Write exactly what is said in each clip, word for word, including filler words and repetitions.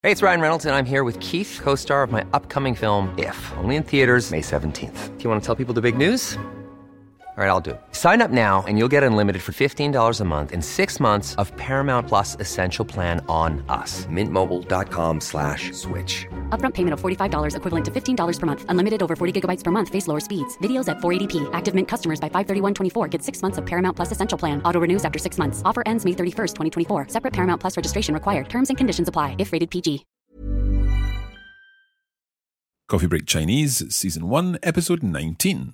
Hey, it's Ryan Reynolds, and I'm here with Keith, co-star of my upcoming film, If, only in theaters May seventeenth. Do you want to tell people the big news? All right, I'll do it. Sign up now and you'll get unlimited for fifteen dollars a month and six months of Paramount Plus Essential Plan on us. Mint Mobile dot com slash switch. Upfront payment of forty-five dollars equivalent to fifteen dollars per month. Unlimited over forty gigabytes per month. Face lower speeds. Videos at four eighty p. Active Mint customers by five thirty-one twenty-four get six months of Paramount Plus Essential Plan. Auto renews after six months. Offer ends May thirty-first, twenty twenty-four. Separate Paramount Plus registration required. Terms and conditions apply if rated P G. Coffee Break Chinese, Season one, Episode nineteen.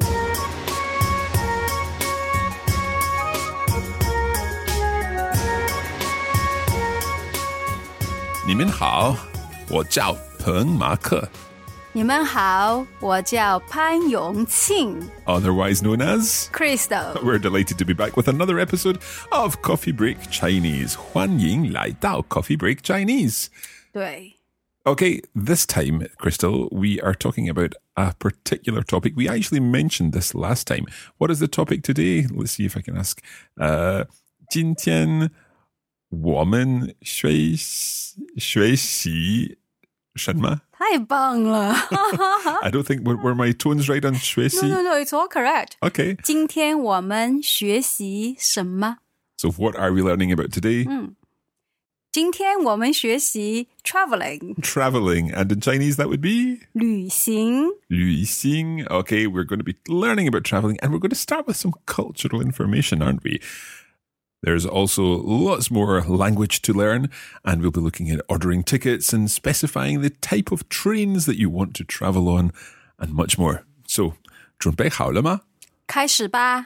你们好，我叫彭马克。 你们好，我叫潘永庆 Otherwise known as Crystal. We're delighted to be back with another episode of Coffee Break Chinese. 欢迎来到 Coffee Break Chinese. 对 Okay, this time, Crystal, we are talking about a particular topic. We actually mentioned this last time. What is the topic today? Let's see if I can ask. Uh, 今天我们学学习什么？ 太棒了 I don't think, were, were my tones right on 学习? No, no, no, it's all correct. Okay. 今天我们学习什么？ So what are we learning about today? 今天我们学习 traveling. Traveling. And in Chinese, that would be? 旅行旅行. Okay, we're going to be learning about traveling, and we're going to start with some cultural information, aren't we? There's also lots more language to learn, and we'll be looking at ordering tickets and specifying the type of trains that you want to travel on, and much more. So, 准备好了吗？ 开始吧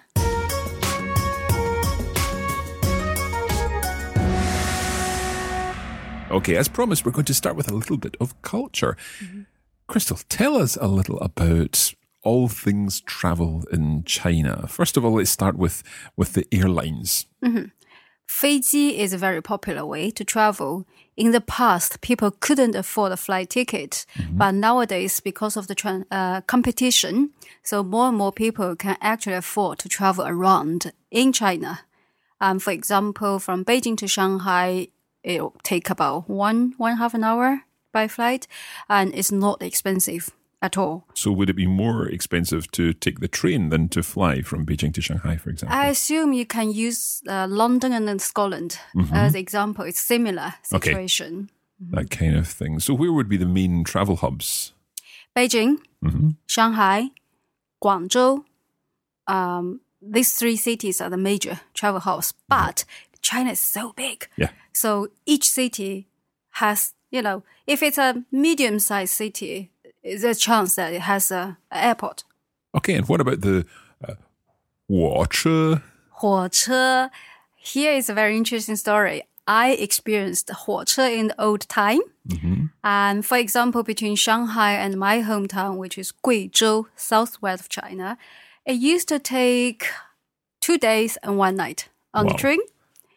Okay, as promised, we're going to start with a little bit of culture. Mm-hmm. Crystal, tell us a little about all things travel in China. First of all, let's start with, with the airlines. Mm-hmm. 飞机 is a very popular way to travel. In the past, people couldn't afford a flight ticket. Mm-hmm. But nowadays, because of the tra- uh, competition, so more and more people can actually afford to travel around in China. Um, for example, from Beijing to Shanghai, it'll take about one, one and a half an hour by flight, and it's not expensive at all. So would it be more expensive to take the train than to fly from Beijing to Shanghai, for example? I assume you can use uh, London and then Scotland mm-hmm. as example. It's similar situation. Okay. That kind of thing. So where would be the main travel hubs? Beijing, mm-hmm. Shanghai, Guangzhou. Um, these three cities are the major travel hubs. But China is so big. Yeah. So each city has, you know, if it's a medium-sized city, there's a chance that it has a, a airport. Okay, and what about the uh, 火车? 火车. Here is a very interesting story. I experienced 火车 in the old time. Mm-hmm. And for example, between Shanghai and my hometown, which is Guizhou, southwest of China, it used to take two days and one night on wow. the train.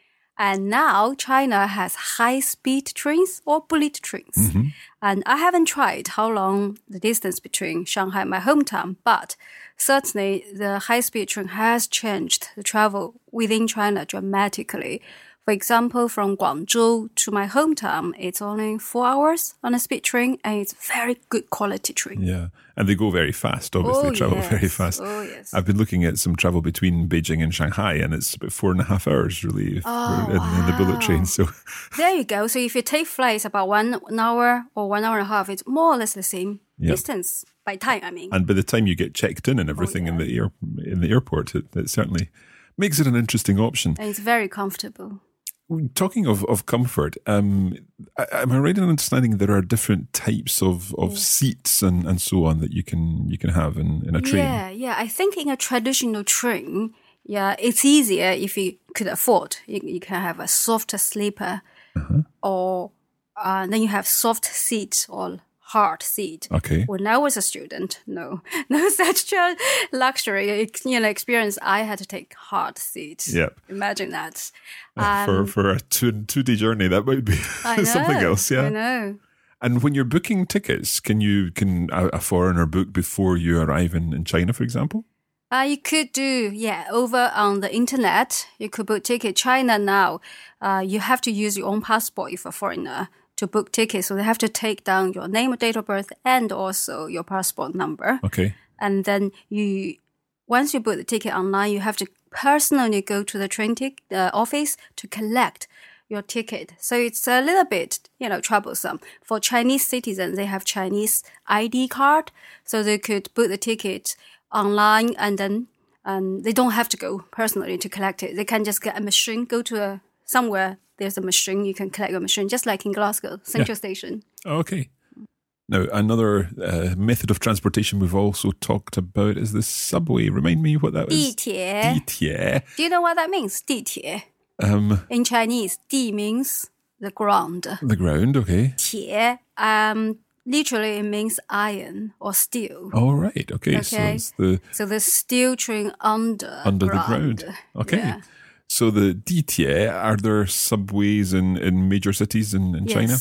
And now China has high-speed trains or bullet trains. Mm-hmm. And I haven't tried how long the distance between Shanghai and my hometown, but certainly the high-speed train has changed the travel within China dramatically. For example, from Guangzhou to my hometown, it's only four hours on a speed train, and it's very good quality train. Yeah, and they go very fast, obviously, oh, travel yes. very fast. Oh, yes. I've been looking at some travel between Beijing and Shanghai, and it's about four and a half hours, really, oh, in, wow. in the bullet train. So there you go. So if you take flights about one, one hour or one hour and a half, it's more or less the same yep. distance by time, I mean. And by the time you get checked in and everything oh, yeah. in the air in the airport, it, it certainly makes it an interesting option. And it's very comfortable. Talking of, of comfort, um, am I right in understanding there are different types of, of yeah. seats and, and so on that you can you can have in, in a train? Yeah, yeah. I think in a traditional train, yeah, it's easier if you could afford. You, you can have a soft sleeper uh-huh. or uh, then you have soft seat or hard seat. Okay. When I was a student, no, no such luxury you know, experience. I had to take hard seat. Yep. Imagine that. Uh, Um, for for a two two day journey, that might be I something know, else. Yeah. I know. And when you're booking tickets, can you can a, a foreigner book before you arrive in, in China, for example? Uh, you could do, yeah, over on the internet. You could book ticket. China now, uh, you have to use your own passport if you're a foreigner to book tickets. So they have to take down your name, date of birth, and also your passport number. Okay. And then you, once you book the ticket online, you have to personally go to the train tic- uh, office to collect your ticket. So it's a little bit, you know, troublesome. For Chinese citizens, they have Chinese I D card, so they could book the ticket online and then um, they don't have to go personally to collect it. They can just get a machine, go to a, somewhere, there's a machine, you can collect your machine, just like in Glasgow, Central yeah. Station. Okay. Now, another uh, method of transportation we've also talked about is the subway. Remind me what that was. 地铁. 地铁. Do you know what that means? 地铁. Um, in Chinese, 地 means the ground. The ground, okay. 铁, um, literally it means iron or steel. Oh, right, okay. okay. So it's the... So the steel train under Under ground. the ground. Okay. Yeah. So the 地铁, are there subways in, in major cities in, in yes. China?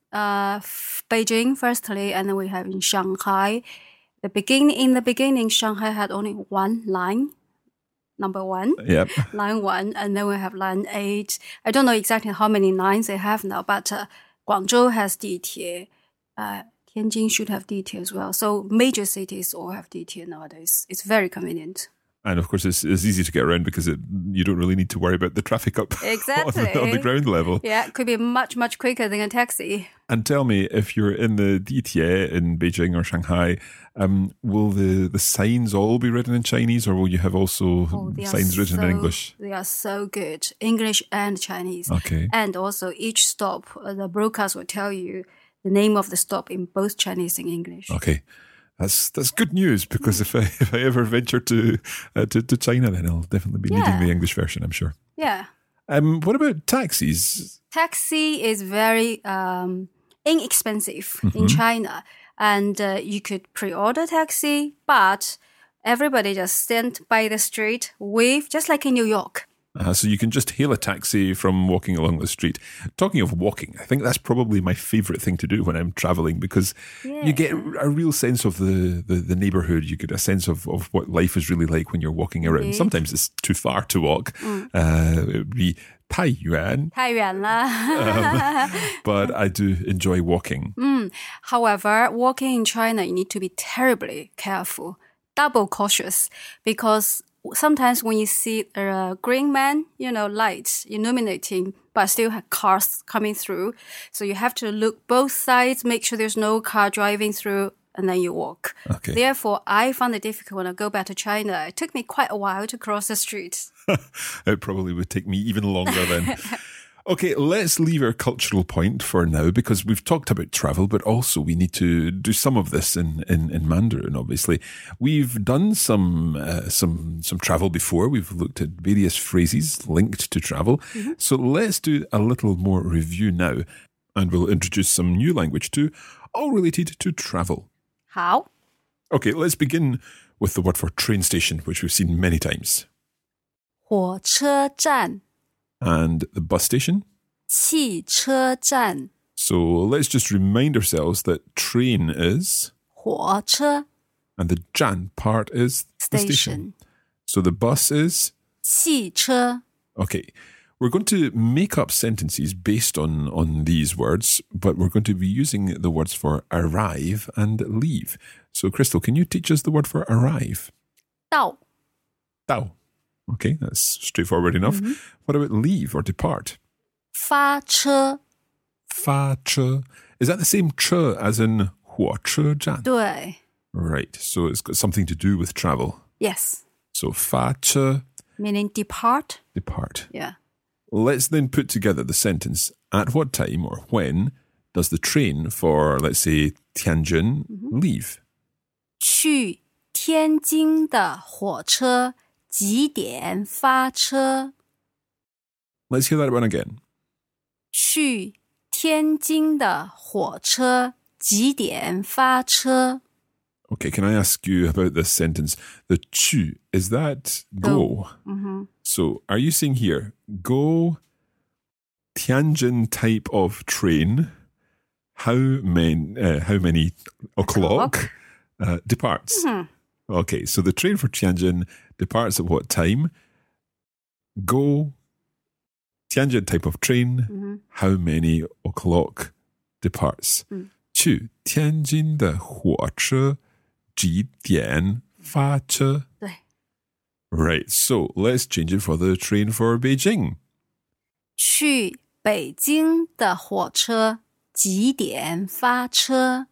Uh, Beijing, firstly, and then we have in Shanghai. The begin in the beginning, Shanghai had only one line, number one, yep. line one, and then we have line eight. I don't know exactly how many lines they have now, but uh, Guangzhou has 地铁. Uh, Tianjin should have 地铁 as well. So major cities all have 地铁 nowadays. It's very convenient. And of course, it's, it's easy to get around because it, you don't really need to worry about the traffic up exactly. on, the, on the ground level. Yeah, it could be much, much quicker than a taxi. And tell me, if you're in the 地铁 in Beijing or Shanghai, um, will the, the signs all be written in Chinese, or will you have also oh, signs written so, in English? They are so good. English and Chinese. Okay. And also each stop, uh, the broadcast will tell you the name of the stop in both Chinese and English. Okay. That's that's good news, because if I if I ever venture to uh, to, to China, then I'll definitely be yeah. needing the English version, I'm sure. Yeah. Um. What about taxis? Taxi is very um inexpensive mm-hmm. in China, and uh, you could pre-order taxi, but everybody just stand by the street, wave, just like in New York. Uh, so you can just hail a taxi from walking along the street. Talking of walking, I think that's probably my favourite thing to do when I'm travelling, because yeah. you get a real sense of the, the, the neighbourhood. You get a sense of, of what life is really like when you're walking around. Okay. Sometimes it's too far to walk. Mm. Uh, it would be 太远. 太远了. um, but I do enjoy walking. Mm. However, walking in China, you need to be terribly careful, double cautious, because sometimes when you see a green man, you know, lights illuminating, but still have cars coming through. So you have to look both sides, make sure there's no car driving through, and then you walk. Okay. Therefore, I found it difficult when I go back to China. It took me quite a while to cross the street. It probably would take me even longer then. Okay, let's leave our cultural point for now, because we've talked about travel, but also we need to do some of this in, in, in Mandarin, obviously. We've done some uh, some some travel before. We've looked at various phrases linked to travel. Mm-hmm. So let's do a little more review now, and we'll introduce some new language too, all related to travel. How? Okay, let's begin with the word for train station, which we've seen many times. 火车站. And the bus station? 汽车站. So let's just remind ourselves that train is 火车. And the 站 part is the station. station. So the bus is 汽车. Okay. We're going to make up sentences based on, on these words, but we're going to be using the words for arrive and leave. So Crystal, can you teach us the word for arrive? 到. 到. Okay, that's straightforward enough. Mm-hmm. What about leave or depart? 发车. 发车. Is that the same 车 as in 火车站? 对. Right, so it's got something to do with travel. Yes. So 发车. Meaning depart. Depart. Yeah. Let's then put together the sentence. At what time or when does the train for, let's say, Tianjin mm-hmm. leave? 去天津的火车几点发车? Let's hear that one again. 去天津的火车几点发车? Okay, can I ask you about this sentence? The 去, is that go? go. Mm-hmm. So are you saying here, go Tianjin type of train, how many, uh, how many o'clock, uh, departs? Mm-hmm. Okay, so the train for Tianjin departs at what time? Go Tianjin type of train, mm-hmm. how many o'clock departs. 去天津的火车几点发车？ 对。 Right, so let's change it for the train for Beijing. 去北京的火车几点发车？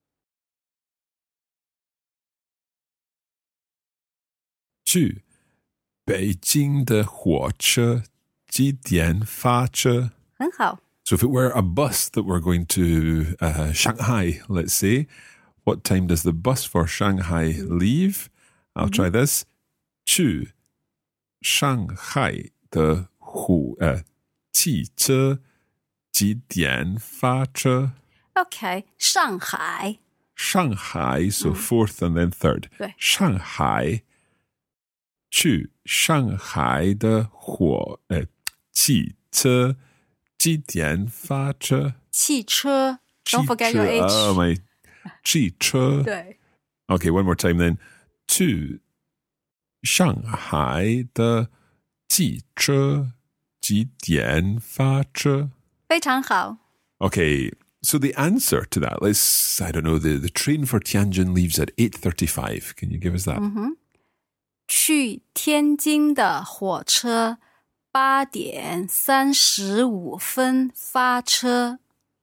去北京的火车几点发车？ 很好。 So if it were a bus that we're going to uh, Shanghai, let's say, what time does the bus for Shanghai leave? I'll try this. 去上海的火呃汽车几点发车？ OK， 上海。 上海, so fourth and then third. 对。 上海去上海的火呃汽车几点发车？ 汽车 ，Don't forget your 汽车 H。 Oh my， 汽车。 对。 Okay, one more time then. 去上海的汽车几点发车？ 非常好。 Okay, so the answer to that, let's, I don't know, the, the train for Tianjin leaves at eight thirty-five. Can you give us that? 去天津的火车八点三十五分发车。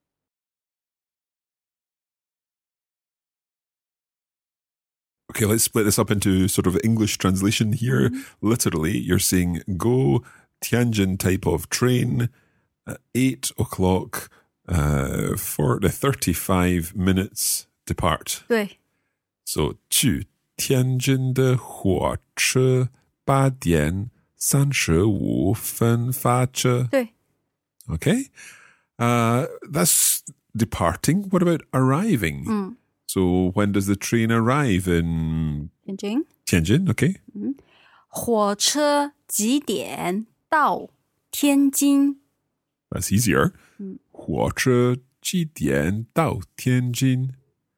Okay, let's split this up into sort of English translation here. Literally, you're saying go Tianjin type of train at eight o'clock uh, for the thirty-five minutes depart. 对。 So, 去天津的火车八点三十五分发车。 对。 Okay. Uh, that's departing. What about arriving? So when does the train arrive in 天津。 Tianjin? Okay. 火车几点到天津？ That's easier. 火车几点到天津?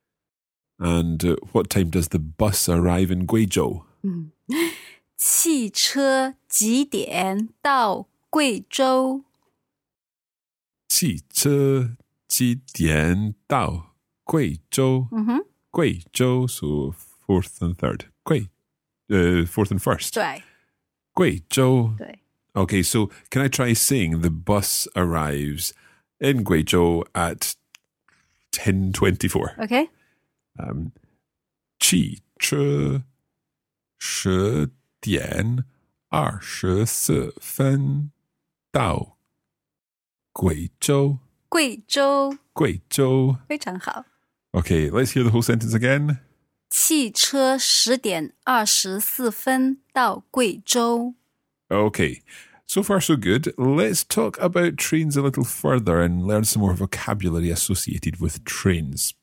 And uh, what time does the bus arrive in Guizhou? 汽车几点到贵州？ 汽车几点到贵州? Guizhou, so fourth and third. 贵, uh, fourth and first. 对。 Guizhou. 对。 Okay, so can I try saying the bus arrives in Guizhou at ten twenty-four? OK。 Um, 汽车十点二十四分到贵州。 贵州。 贵州。 非常好。 Okay, let's hear the whole sentence again. 汽车十点二十四分到贵州。 Okay, so far so good. Let's talk about trains a little further and learn some more vocabulary associated with trains.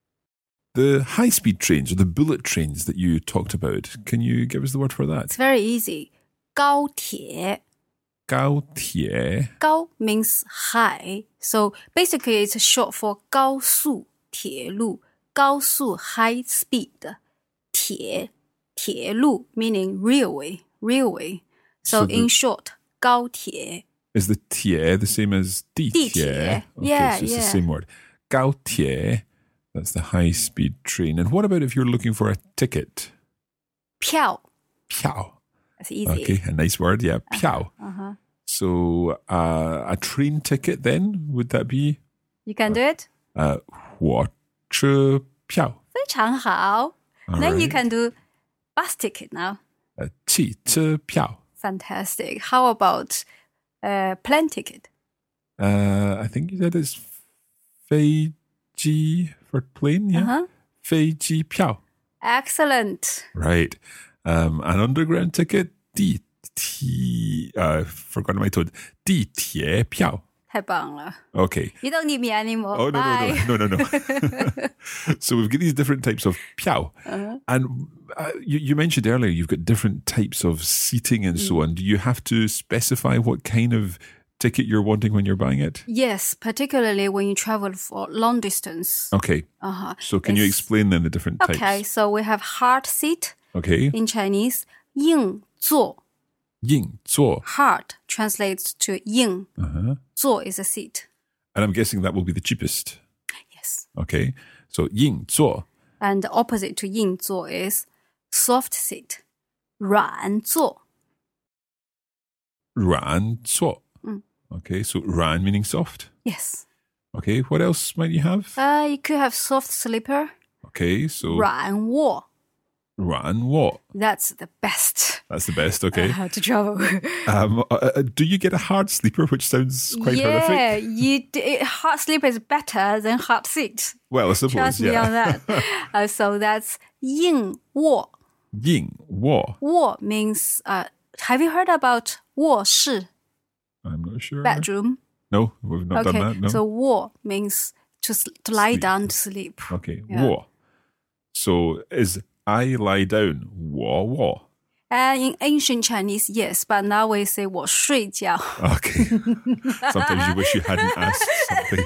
The high-speed trains or the bullet trains that you talked about, can you give us the word for that? It's very easy. 高铁。 高铁。 高 means high, so basically it's short for 高速铁路。高速 high speed. 铁铁路 meaning railway railway. So, So the- in short, 高铁。 Is the 铁 the same as 地铁? 地铁. Okay, Yeah, so it's the yeah. same word. 高铁, that's the high-speed train. And what about if you're looking for a ticket? 票票. That's easy. Okay, a nice word, yeah. 票. Uh-huh. So uh, a train ticket then, would that be? You can do it? Uh, 火车票. 非常好。 All Then you right. can do bus ticket now. Uh, 汽车票. Fantastic. How about uh, plane ticket? Uh, I think you said it's 飞机 for plane, yeah? Uh-huh. 飞机票. Excellent. Right. Um, an underground ticket, 地铁, uh, forgot my toad, 地铁票. 太棒了。 Okay. You don't need me anymore. Oh, no, Bye. no, no, no, no, no. So we've got these different types of 票. Uh-huh. And uh, you, you mentioned earlier you've got different types of seating and so on. Do you have to specify what kind of ticket you're wanting when you're buying it? Yes, particularly when you travel for long distance. Okay. Uh-huh. So can you It's- explain then the different types? Okay, so we have hard seat Okay. in Chinese. 硬座. 硬座. Hard translates to 硬. Uh-huh. 座 is a seat. And I'm guessing that will be the cheapest. Okay, so 硬座 And the opposite to 硬座 is soft seat, 软座. 软座 Mm. Okay, so 软 meaning soft. Yes. Okay, what else might you have? Uh, you could have soft sleeper, Okay, so 软卧. 软卧 That's the best That's the best, okay. uh, to travel. Um, uh, uh, do you get a hard sleeper, which sounds quite yeah, horrific? you d- hard sleeper is better than hard seat. Well, I suppose, Trust me yeah. on that. uh, so that's 硬卧. 硬卧卧 means, uh, have you heard about 卧室, I'm not sure. bedroom? No, we've not Okay, done that, no. so 卧 means to, s- to lie Sleep. down to sleep. Okay, Yeah. 卧. So is I lie down, 卧卧. Uh, in ancient Chinese, yes, but now we say 我睡觉. Okay. Sometimes you wish you hadn't asked something.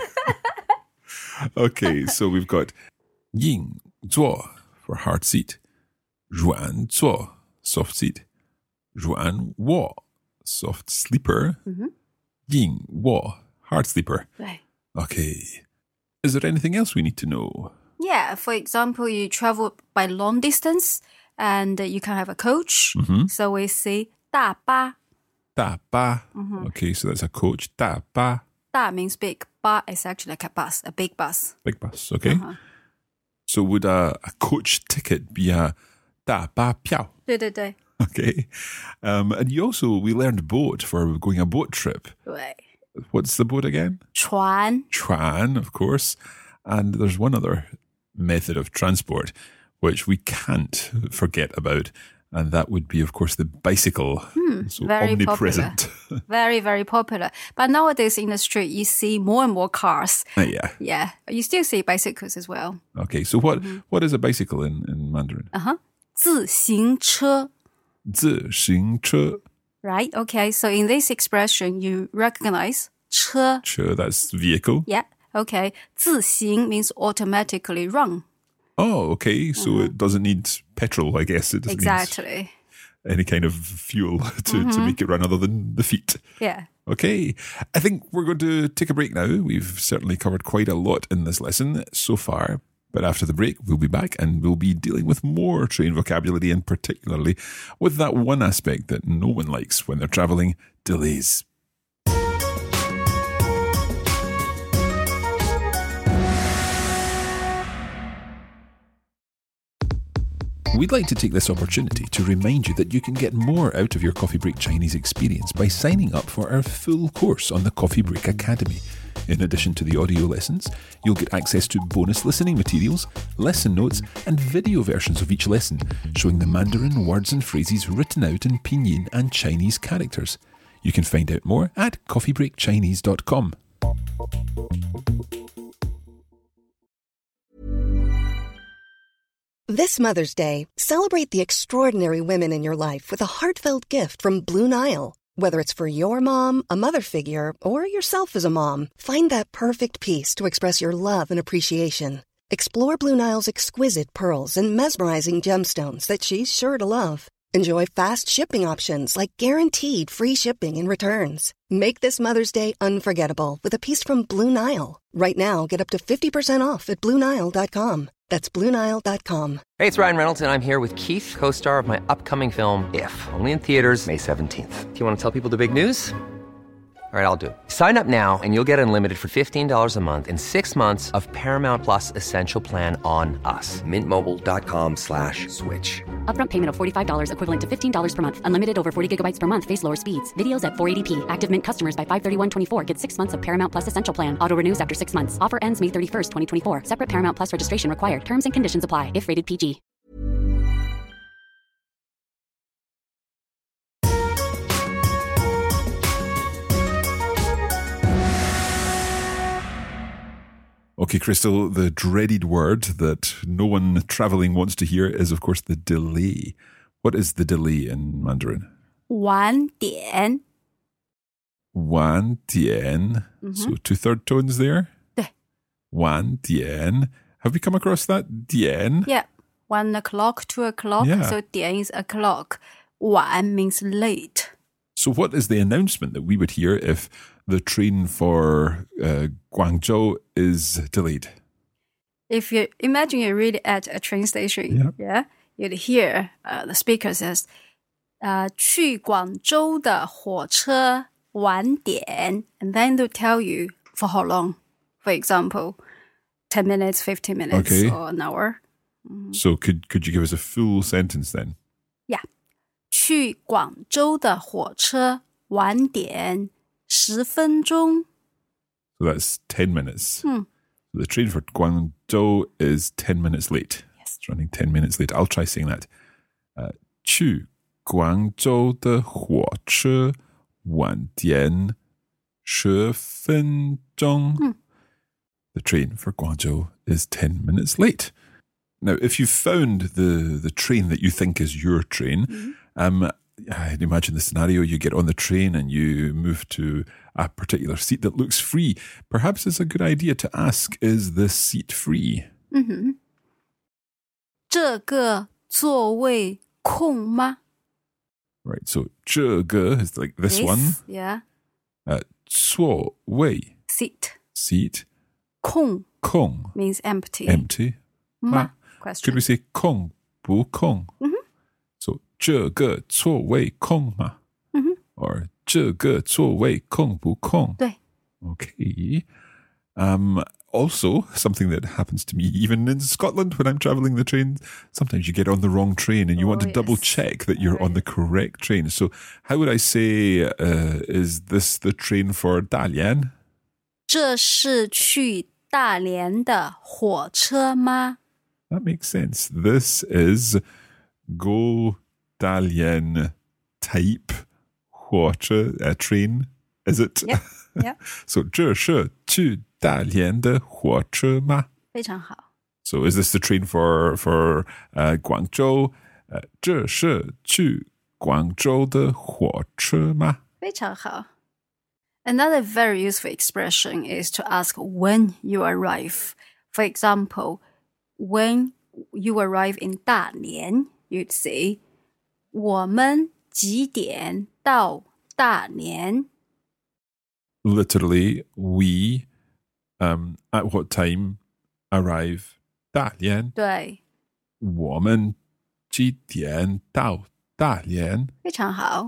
Okay, so we've got 硬座 for hard seat, 软座 soft seat, 软卧 soft sleeper, Mhm. 硬卧 hard sleeper. Right. Okay. Is there anything else we need to know? Yeah, for example, you travel by long distance and you can have a coach. Mhm. So we say 大巴. 大巴. Mm-hmm. Okay, so that's a coach. 大巴. 大 means big. Ba is actually like a bus, a big bus. Big bus, okay. Uh-huh. So would a, a coach ticket be a 大巴票? 对对对. Okay. Um, and you also, we learned boat for going a boat trip. 对. What's the boat again? 船. Tran, of course. And there's one other method of transport which we can't forget about. And that would be, of course, the bicycle. Hmm, so very omnipresent. Very, very popular. But nowadays in the street, you see more and more cars. Uh, yeah. Yeah. You still see bicycles as well. Okay. So what, Mm-hmm. what is a bicycle in, in Mandarin? Uh-huh. 自行车. 自行车. Right? Okay. So in this expression, you recognize 车. Sure, that's vehicle. Yeah. Okay. 自行 means automatically run. Oh, okay. So it doesn't need petrol, I guess. It doesn't Mm-hmm. Exactly. need any kind of fuel to, to Mm-hmm. make it run other than the feet. Yeah. Okay. I think we're going to take a break now. We've certainly covered quite a lot in this lesson so far. But after the break, we'll be back and we'll be dealing with more train vocabulary and particularly with that one aspect that no one likes when they're traveling, delays. We'd like to take this opportunity to remind you that you can get more out of your Coffee Break Chinese experience by signing up for our full course on the Coffee Break Academy. In addition to the audio lessons, you'll get access to bonus listening materials, lesson notes, and video versions of each lesson, showing the Mandarin words and phrases written out in Pinyin and Chinese characters. You can find out more at coffee break chinese dot com. This Mother's Day, celebrate the extraordinary women in your life with a heartfelt gift from Blue Nile. Whether it's for your mom, a mother figure, or yourself as a mom, find that perfect piece to express your love and appreciation. Explore Blue Nile's exquisite pearls and mesmerizing gemstones that she's sure to love. Enjoy fast shipping options like guaranteed free shipping and returns. Make this Mother's Day unforgettable with a piece from Blue Nile. Right now, get up to fifty percent off at blue nile dot com. That's blue nile dot com. Hey, it's Ryan Reynolds, and I'm here with Keith, co-star of my upcoming film, If, only in theaters May seventeenth. Do you want to tell people the big news? All right, I'll do it. Sign up now and you'll get unlimited for fifteen dollars a month and six months of Paramount Plus Essential Plan on us. Mint Mobile dot com slash switch. Upfront payment of forty-five dollars equivalent to fifteen dollars per month. Unlimited over forty gigabytes per month. Face lower speeds. Videos at four eighty p. Active Mint customers by five thirty-one twenty-four get six months of Paramount Plus Essential Plan. Auto renews after six months. Offer ends May thirty-first, twenty twenty-four. Separate Paramount Plus registration required. Terms and conditions apply if rated P G. Okay, Crystal, the dreaded word that no one traveling wants to hear is, of course, the delay. What is the delay in Mandarin? 晚点. Wan Tian. So two third tones there? 对. Wan Tian. Have we come across that? Tian? Yeah. One o'clock, two o'clock. Yeah. So 点 is o'clock. 晚 means late. So what is the announcement that we would hear if the train for uh, Guangzhou is delayed? If you imagine you're really at a train station, Yeah. yeah, you'd hear uh, the speaker says, uh, 去广州的火车晚点, and then they'll tell you for how long. For example, ten minutes, fifteen minutes, Okay. or an hour. So could could you give us a full sentence then? Yeah. 去广州的火车晚点十分钟. So that's ten minutes. Hmm. The train for Guangzhou is ten minutes late. Yes. It's running ten minutes late. I'll try saying that. Uh, 去广州的火车晚点十分钟. Hmm. The train for Guangzhou is ten minutes late. Now, if you've found the, the train that you think is your train, Mm-hmm. um, I'd imagine the scenario, you get on the train and you move to a particular seat that looks free. Perhaps it's a good idea to ask, is this seat free? Mm-hmm. 这个座位空吗? Right, so 这个 is like this, This, one. Yeah. Uh, 座位 Seat. seat. 空空 means empty. empty. 吗? Could Question. we say 空不空? Mm-hmm. So 这个座位空吗? Mm-hmm. Or 这个座位空不空? 对. Okay. Um, also, something that happens to me even in Scotland when I'm travelling the train, sometimes you get on the wrong train and you Oh, want to double yes. check that you're Oh, on the yes. correct train. So how would I say, uh, is this the train for Dalian? 这是去大连的火车吗? That makes sense. This is Go Dalian type 火车, uh, train, is it? Yep. Yep. So 这是去大连的火车吗? 非常好. So is this the train for for uh, Guangzhou? Uh, 这是去广州的火车吗? 非常好. Another very useful expression is to ask when you arrive. For example, when you arrive in 大连, you'd say, 我们几点到大连? Literally, we um, at what time arrive 大连? 对， 我们几点到大连? 非常好.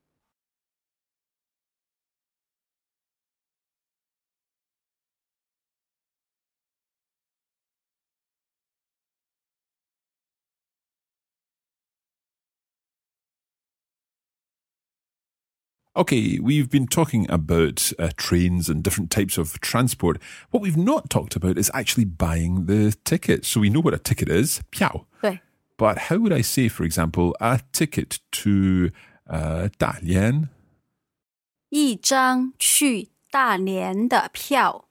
Okay, we've been talking about uh, trains and different types of transport. What we've not talked about is actually buying the ticket. So we know what a ticket is, 票. 对， But how would I say, for example, a ticket to uh, 大连? 一张去大连的票.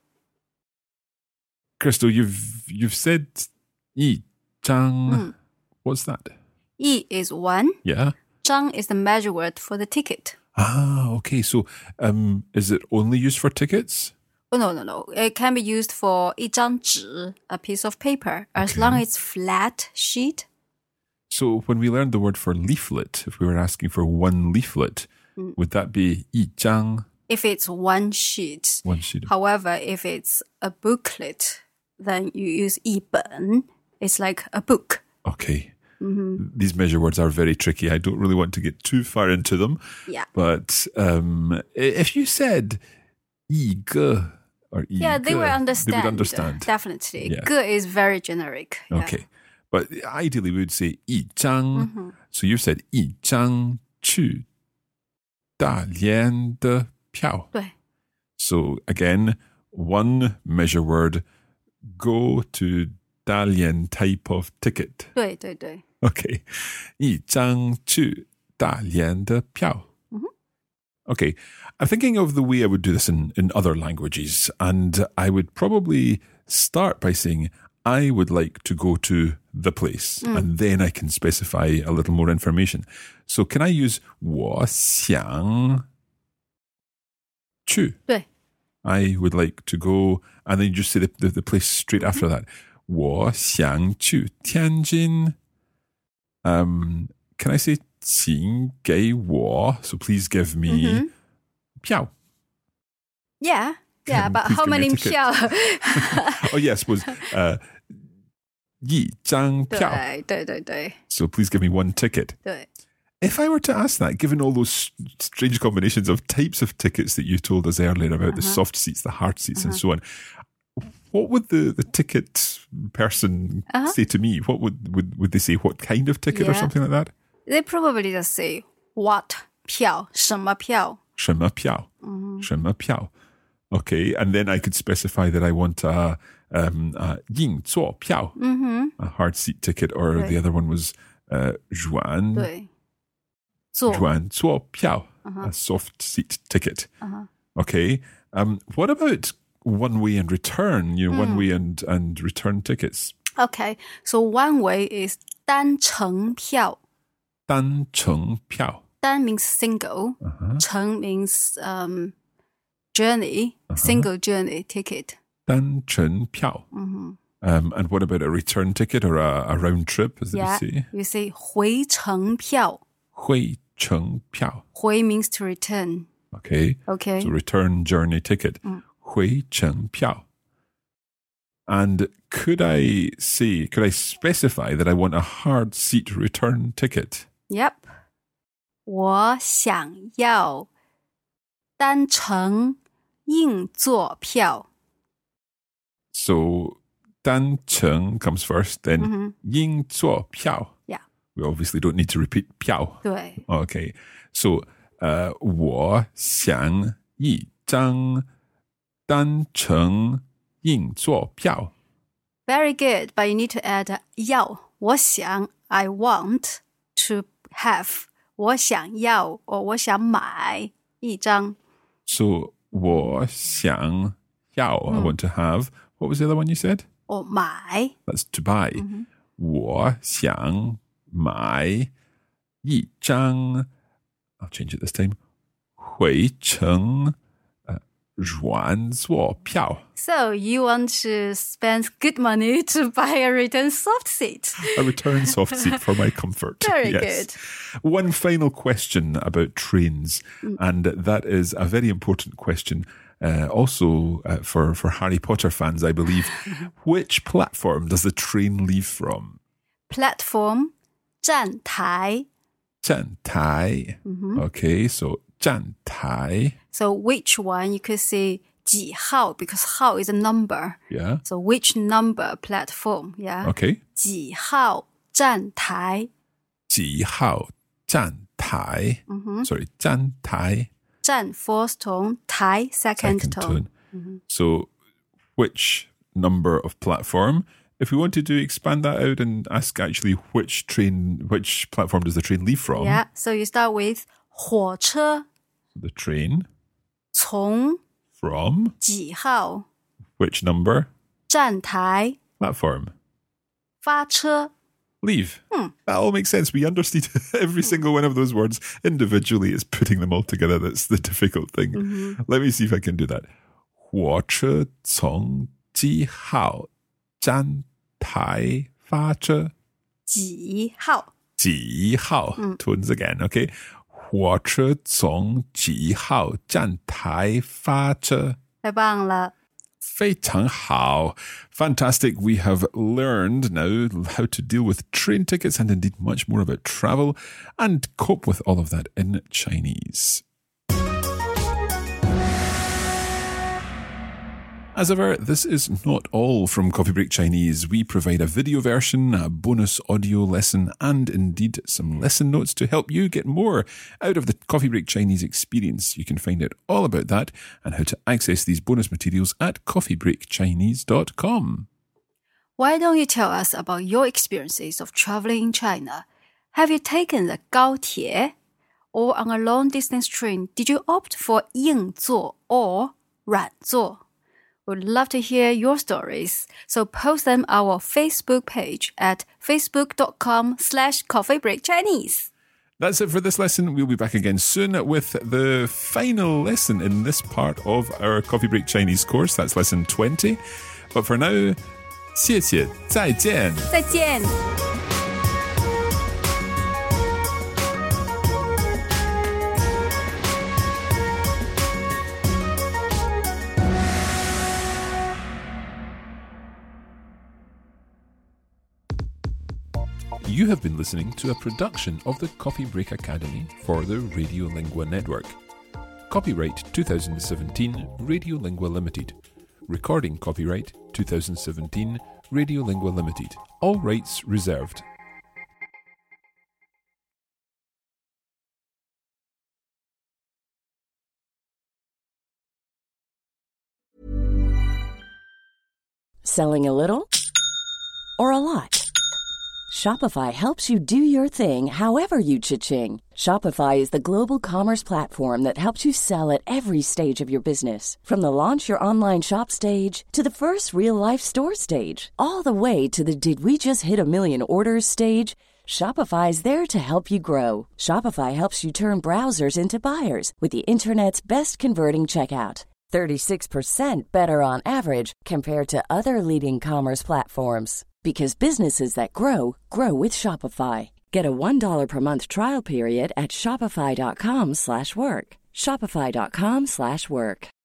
Crystal, you've you've said 一张. What's that? 一 is one. Yeah. 张 is the measure word for the ticket. Ah, okay. So um, is it only used for tickets? Oh, no, no, no. It can be used for 一张纸, a piece of paper, as long as it's flat sheet. So when we learned the word for leaflet, if we were asking for one leaflet, would that be 一张? If it's one sheet. One sheet of However, if it's a booklet, then you use 一本. It's like a book. Okay. These measure words are very tricky. I don't really want to get too far into them. Yeah. But um, if you said 一个 or 一个, Yeah, they will understand. They would understand. Definitely. Yeah. 个 is very generic. Yeah. Okay. But ideally, we would say 一张. So you said 一张去大连的票. 对， So again, one measure word, go to Dalian type of ticket. 对，对，对. Okay. 一张去大连的票. Okay. I'm thinking of the way I would do this in, in other languages, and I would probably start by saying, I would like to go to the place, and then I can specify a little more information. So can I use 我想去? 对， I would like to go, and then you just say the, the, the place straight after that. 我想去天津. Um, can I say 请给我? So please give me 票. Yeah. Yeah, Um, but please how give me a many ticket. 票? Oh, yes, was uh, 一张票. 对对对对 So please give me one ticket. 对 If I were to ask that, given all those strange combinations of types of tickets that you told us earlier about the soft seats, the hard seats, and so on, what would the, the ticket person say to me? What would, would would they say? What kind of ticket or Yeah. something like that? They probably just say what 票什么票什么票?什么票? Okay, and then I could specify that I want a um a 硬座票, a hard seat ticket, or Right. the other one was uh 软对坐软座票, a soft seat ticket. Okay, um, what about one way and return? You know, one way and and return tickets. Okay, so one way is 单程票单程票. 单 means single, 程 means um, journey, single journey ticket. 单程票. Um, and what about a return ticket or a, a round trip, as Yeah, they say? you say 回程票. 回程票. 回 means to return. Okay. Okay. So return journey ticket. 回程票. And could I say, could I specify that I want a hard seat return ticket? Yep. 我想要单程硬座票. So 单程 comes first, then 硬座票. Yeah. We obviously don't need to repeat 票. 对 Okay. So, uh, 我想一张单程硬座票. Very good, but you need to add 要. 我想 I want to have. 我想要 or 我想买一张. So, 我想要, I want to have. What was the other one you said? or 买. That's to buy. 我想买一张, I'll change it this time, 回程软座票. So you want to spend good money to buy a return soft seat. A return soft seat for my comfort. Very yes. One final question about trains, and that is a very important question. Uh, also, uh, for, for Harry Potter fans, I believe. Which platform does the train leave from? Platform, 站台. 站台. Okay, so 站台. So which one? You could say 几号 because 号 is a number. Yeah. So which number platform? Yeah. Okay. 几号站台? 几号站台? Sorry, 站台. 站 first tone, 台 second, Second tone. tone. So, which number of platform? If we wanted to expand that out and ask actually which train, which platform does the train leave from? Yeah. So you start with 火车 The train 从 from 几号 which number? 站台 Platform. 发车 Leave. That all makes sense. We understood every single one of those words individually. It's putting them all together that's the difficult thing. Let me see if I can do that. 火车从几号站台发车? 几号几号 tones again, okay? 火车从几号站台发车? 太棒了。 非常好. Fantastic. We have learned now how to deal with train tickets and indeed much more about travel and cope with all of that in Chinese. As ever, this is not all from Coffee Break Chinese. We provide a video version, a bonus audio lesson, and indeed some lesson notes to help you get more out of the Coffee Break Chinese experience. You can find out all about that and how to access these bonus materials at coffee break chinese dot com. Why don't you tell us about your experiences of traveling in China? Have you taken the 高铁? Or on a long distance train, did you opt for 硬座 or 软座? We'd love to hear your stories, so post them on our Facebook page at facebook.com slash coffeebreakchinese. That's it for this lesson. We'll be back again soon with the final lesson in this part of our Coffee Break Chinese course. That's lesson twenty. But for now, 谢谢，再见。 再见。 You have been listening to a production of the Coffee Break Academy for the Radiolingua Network. Copyright twenty seventeen Radiolingua Limited. Recording copyright twenty seventeen Radiolingua Limited. All rights reserved. Selling a little or a lot? Shopify helps you do your thing however you cha-ching. Shopify is the global commerce platform that helps you sell at every stage of your business. From the launch your online shop stage to the first real-life store stage, all the way to the did we just hit a million orders stage. Shopify is there to help you grow. Shopify helps you turn browsers into buyers with the internet's best converting checkout. thirty-six percent better on average compared to other leading commerce platforms. Because businesses that grow, grow with Shopify. Get a one dollar per month trial period at shopify.com slash work. Shopify.com slash work.